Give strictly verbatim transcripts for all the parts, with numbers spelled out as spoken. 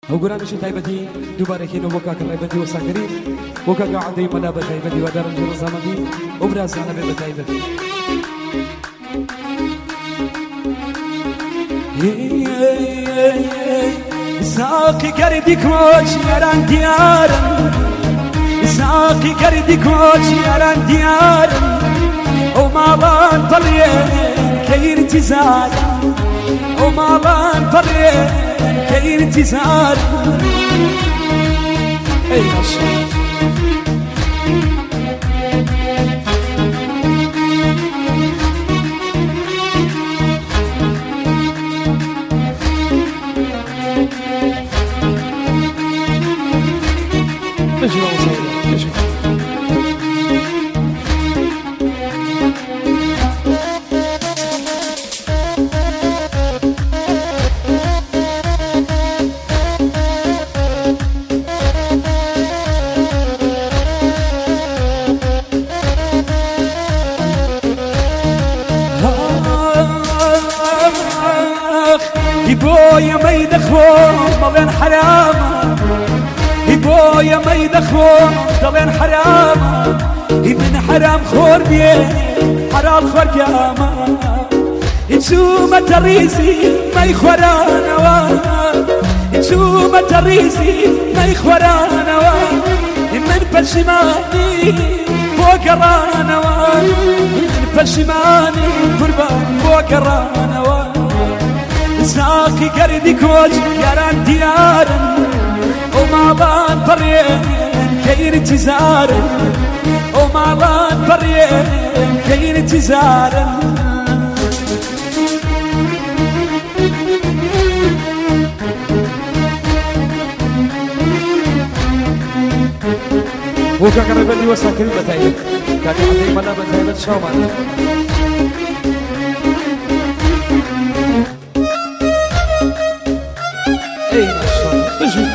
ئەو گورانشی تایبەتی دووبارەکەینەوە بۆ کاکە تایبەتی وەساکەری بۆ کاکە عەبدەی مەلا بە تایبەتی وادارم جێ ڕەزامەندی ئەو برازانە بێ بە تایبەتی ساقی گەردی کۆچ یاران دیارن ساقی گەردی کۆچ یاران دیارن ئەو ماڵان پەڕێ کە ئیرتیزارن ئەو ماڵان پەڕێ کە ئیرتیزارن ئەی ماشەڵڵا بۆیە مەی دەخۆم دەڵێن حرامە بۆیە مەی دەخۆم دەڵێن حرامە من حرام خۆر بێ حەڵال خۆرگامە چوومەتە ڕیزی مەی خۆرانەوە چوومەتە ڕیزی مەی خۆرانەوە من پەشیمانی بۆ گەڕانەوە من پەشیمانی قوربان بۆ گەڕانەوە ساقی گەردی کۆچ یاران دیارن ئەو ماڵان پەڕێن کە ئیرتیزارن ئەو ماڵان پەڕێن کە ئیرتیزارن بۆ کاکە ڕێبەردی وەساکەری بە تایبەت کاکە عەبدەی مەلا بە تایبەت شاومان Ey maşallah, bıcık.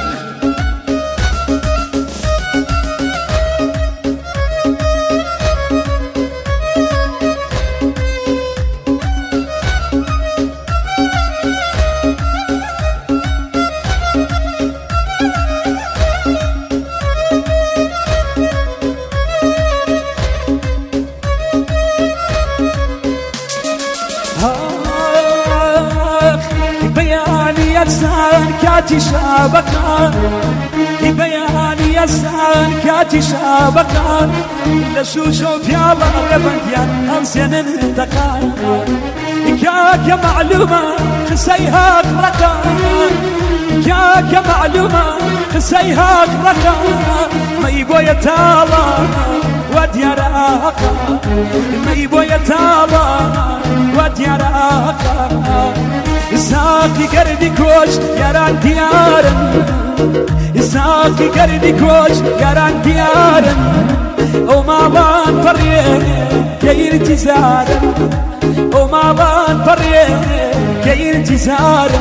يسان كاتي شابكان بياني يسان كاتي شابكان لشوشو في الله ربنديان أمسين انتقان كاك معلومة خسيها ركان كاك معلومة خسيها ركان ما يبوي يتالا وديار آقا ما يبوي يتالا وديار آقا ساقی گەردی کۆچ یاران دیارن ساقی گەردی کۆچ یاران دیارن ئەو ماڵان پەڕێ کە ئیرتیزارن ئەو ماڵان پەڕێ کە ئیرتیزارن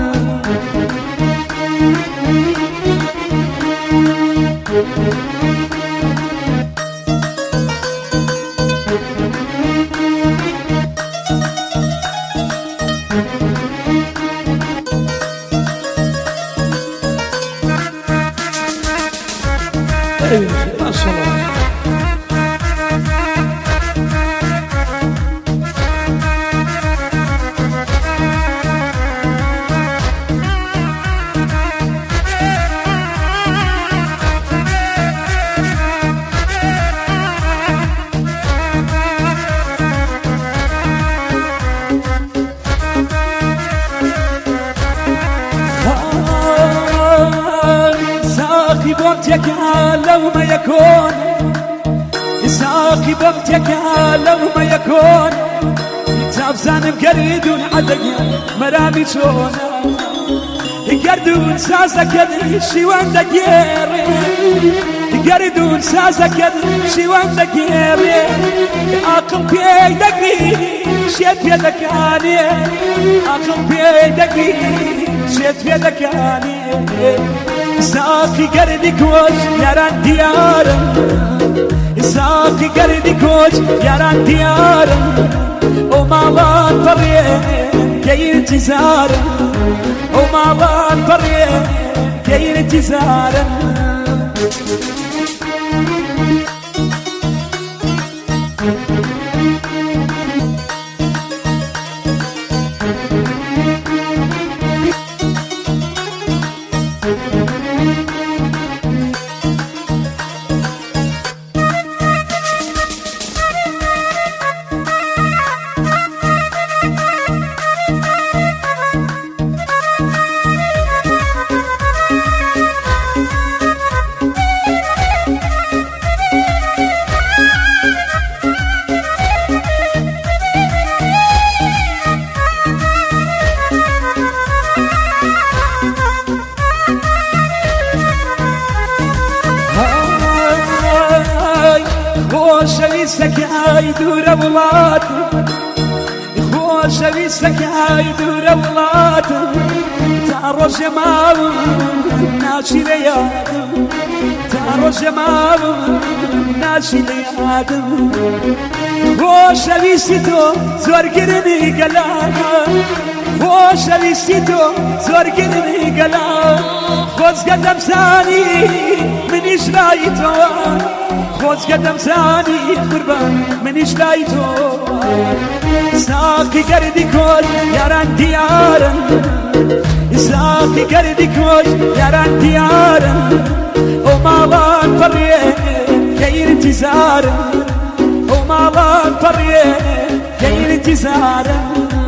ما شاء الله ساقي بوقتك لو ما يكون ساقي بوقتك لو ما يكون تابزان بقريدون عدق مرامي تونا قردون سازك شيوان دقيري قردون سازك شيوان دقيري عقل بيدقي شيت بيدكاني عقل بيدقي شيت بيدكاني ساقي گەردی کۆچ یاران دیارن ساقی گەردی کۆچ یاران دیارن ئەو ماڵان پەڕێ کە ئیرتیزارن ئەو ماڵان پەڕێ كاين انتظارا خوشویستك ای دور اولاد خوشویستك ای دور اولاد تعرض جمال ناشي لياد تعرض جمال ناشي لياد خوشویستی تو زور گرنی گلانا خوشویستی تو زور گرنی گلانا خوز قدم ثاني منيش لايتو خوز قدم ثاني قربان منيش لايتو ساقي قردي كل ياران ديارا ساقي قردي كل ياران ديارا ومالان فريه كاين انتظارا ومالان فريه كاين انتظارا